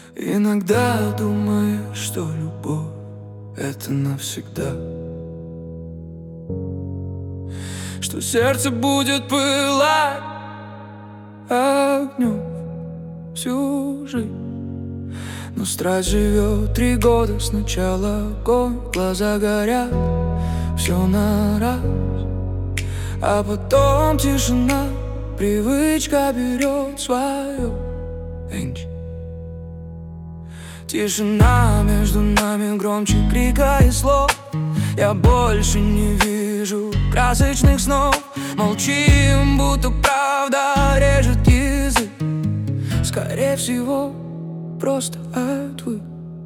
Иногда думаешь, что любовь — это навсегда, что сердце будет пылать огнем всю жизнь. Но страсть живет 3 года, сначала огонь, глаза горят, все на раз, а потом тишина, привычка берет свое. Тишина между нами громче крика и слов. Я больше не вижу красочных снов. Молчим, будто правда режет язык. Скорее всего, просто отвык.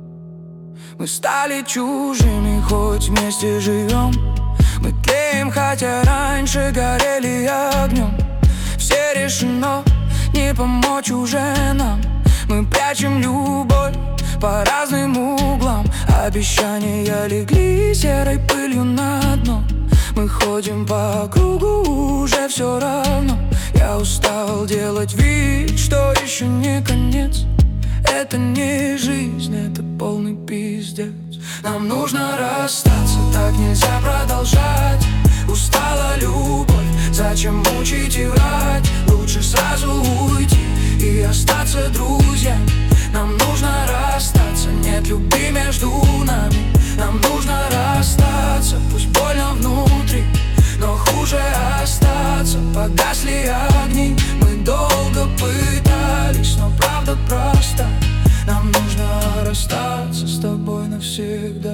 Мы стали чужими, хоть вместе живем. Мы тлеем, хотя раньше горели огнем. Все решено, не помочь уже нам. Мы прячем любовь по разным углам. Обещания легли серой пылью на дно. Мы ходим по кругу, уже все равно. Я устал делать вид, что еще не конец. Это не жизнь, это полный пиздец. Нам нужно расстаться, так нельзя продолжать. Устала любовь, зачем мучить и врать? Лучше сразу уйти и остаться друзьями. Нам нужно расстаться, нет любви между нами. Нам нужно расстаться, пусть больно внутри, но хуже остаться. Погасли огни, мы долго пытались, но правда проста. Нам нужно расстаться с тобой навсегда.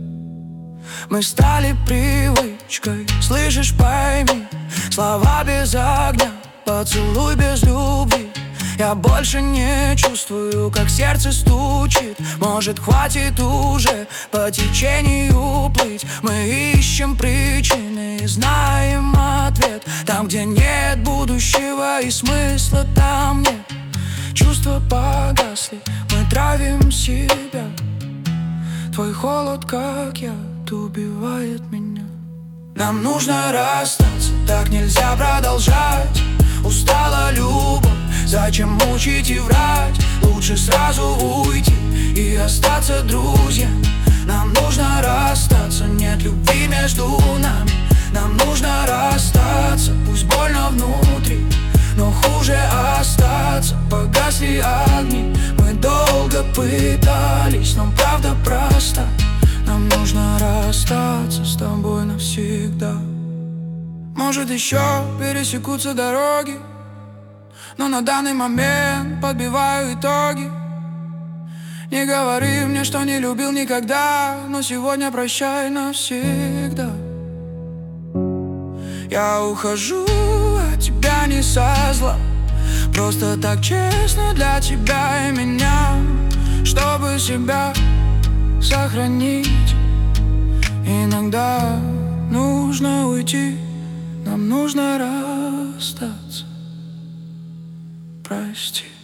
Мы стали привычкой, слышишь, пойми. Слова без огня, поцелуй без любви. Я больше не чувствую, как сердце стучит. Может, хватит уже по течению плыть. Мы ищем причины и знаем ответ. Там, где нет будущего и смысла, там нет. Чувства погасли, мы травим себя. Твой холод, как яд, убивает меня. Нам нужно расстаться, так нельзя продолжать. Устала любовь, зачем мучить и врать? Лучше сразу уйти и остаться друзьями. Нам нужно расстаться, нет любви между нами. Нам нужно расстаться, пусть больно внутри, но хуже остаться. Погасли огни, мы долго пытались, но правда проста. Нам нужно расстаться с тобой навсегда. Может, еще пересекутся дороги, но на данный момент подбиваю итоги. Не говори мне, что не любил никогда, но сегодня прощай навсегда. Я ухожу от тебя не со зла, просто так честно для тебя и меня, чтобы себя сохранить. Иногда нужно уйти, нам нужно расстаться. Прости.